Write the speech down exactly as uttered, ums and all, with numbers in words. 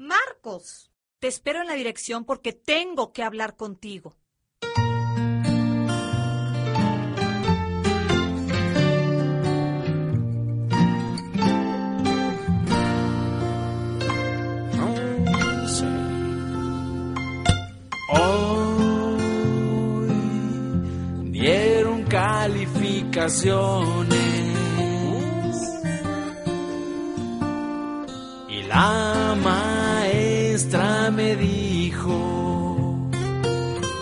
Marcos, te espero en la dirección porque tengo que hablar contigo. Hoy dieron calificaciones y la maestra me dijo: